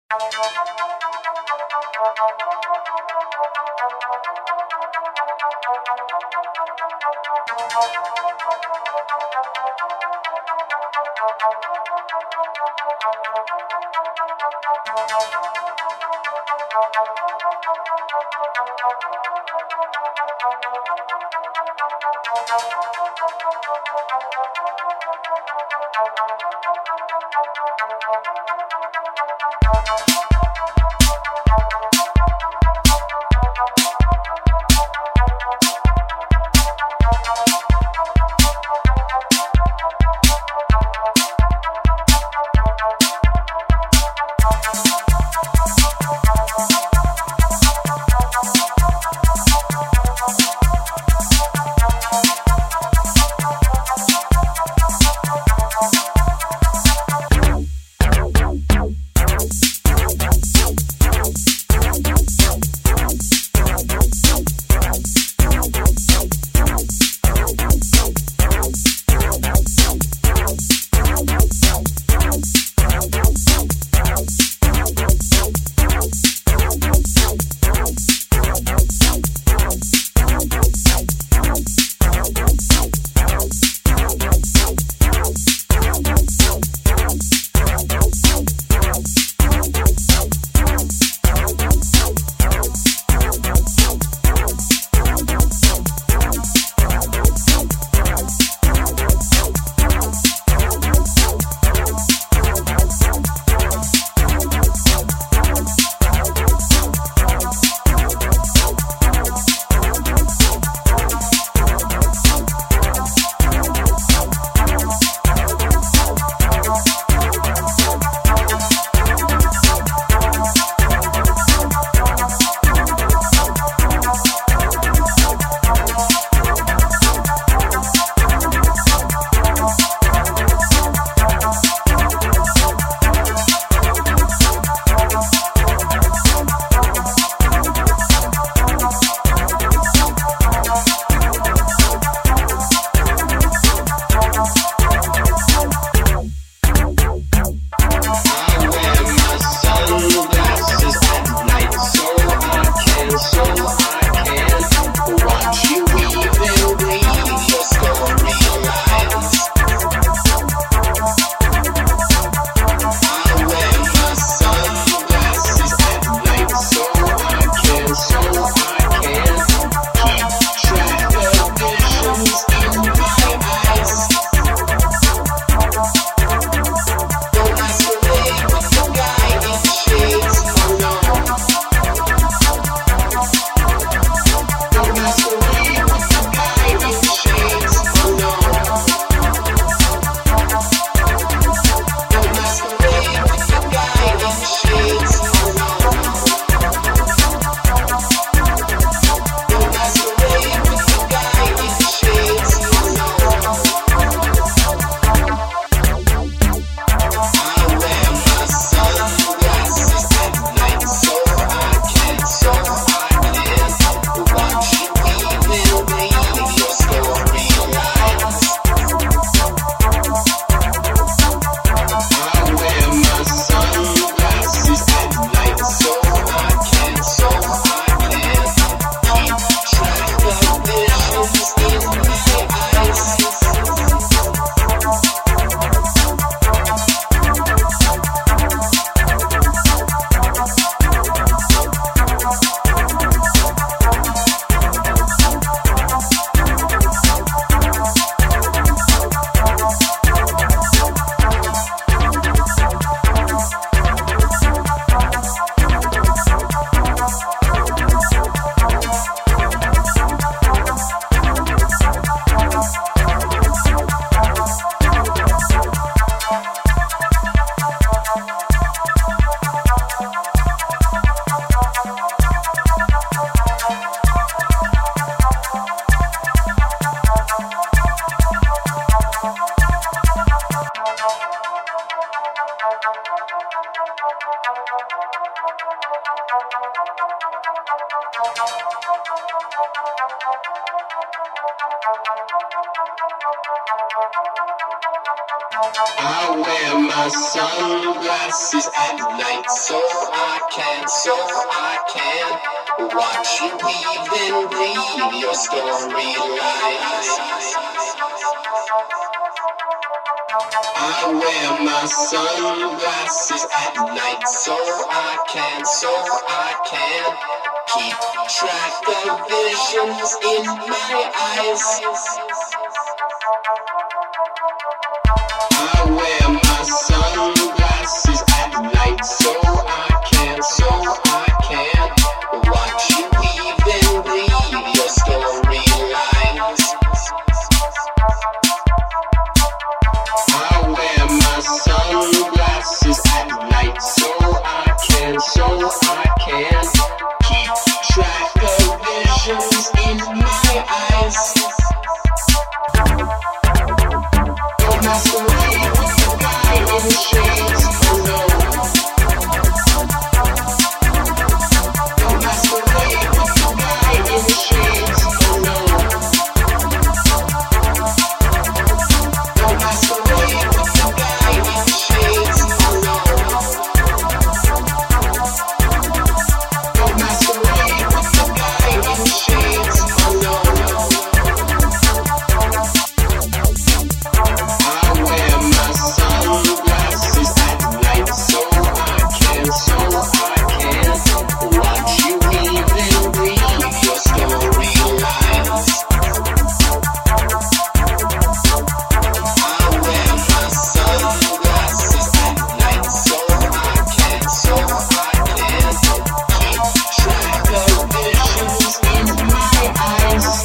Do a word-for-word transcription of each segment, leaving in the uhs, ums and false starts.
We'll be right back. I wear my sunglasses at night so I can, so I can watch you weave and read your storylines. I wear my sunglasses at night so I can, so I can keep track of visions in my eyes. I wear my sunglasses at night so I can, so I can watch you weave and read your storylines. I wear my sunglasses at night so I can, so I can keep track of visions in my eyes. Don't masquerade with the guy in the shades, oh no. Don't masquerade with the guy in the shades, oh no. Don't masquerade with the guy in the shades, oh no. Don't masquerade with the guy in the shades, oh no. I wear my sunglasses at night so I can, so I can watch you weave and read your storylines. I wear my sunglasses at night so I can, so I can keep track of visions in my eyes.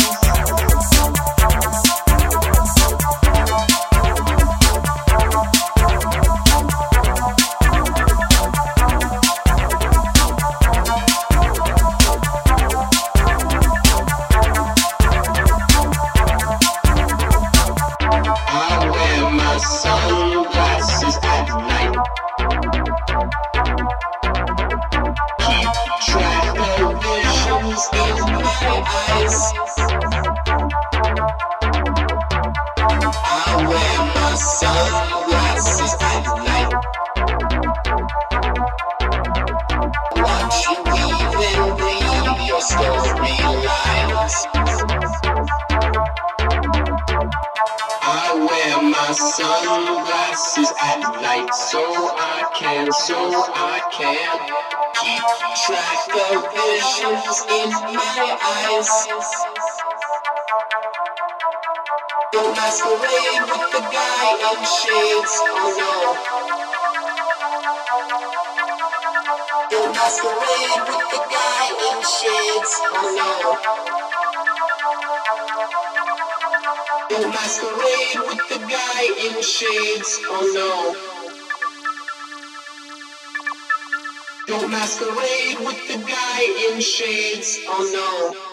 I wear my sunglasses at night. Keep track of visions in my eyes. I wear my sunglasses at night. Watch you weave and read your storylines. I wear my sunglasses at night so I can, so I can keep track of visions in my eyes. Don't masquerade with the guy in shades, oh no. Don't masquerade with the guy in shades, oh no. Don't masquerade with the guy in shades, oh no. Don't masquerade with the guy in shades, oh no.